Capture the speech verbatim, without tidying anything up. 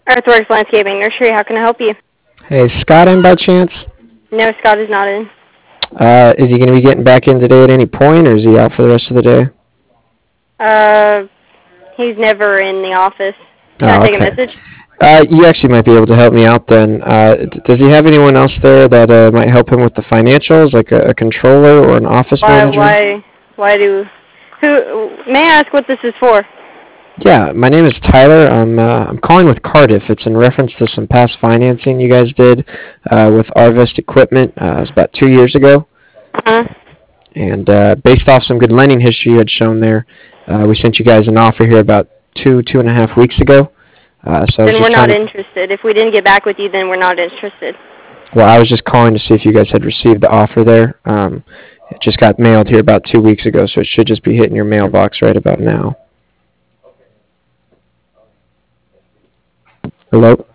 Earthworks Landscaping Nursery, how can I help you? Hey, is Scott in by chance? No, Scott is not in. Uh, is he going to be getting back in today at any point, or is he out for the rest of the day? Uh, he's never in the office. Can I Oh, take a okay. message? Uh, you actually might be able to help me out then. Uh, d- does he have anyone else there that uh, might help him with the financials, like a, a controller or an office Why, manager? why, why do, who, may I ask what this is for? Yeah, my name is Tyler. I'm uh, I'm calling with Cardiff. It's in reference to some past financing you guys did uh, with Arvest Equipment. Uh, it was about two years ago, Uh-huh. and uh, based off some good lending history you had shown there, uh, we sent you guys an offer here about two two and a half weeks ago. Uh, so I was Then we're just not trying to. interested. If we didn't get back with you, then we're not interested. Well, I was just calling to see if you guys had received the offer there. Um, it just got mailed here about two weeks ago, so it should just be hitting your mailbox right about now. Hello.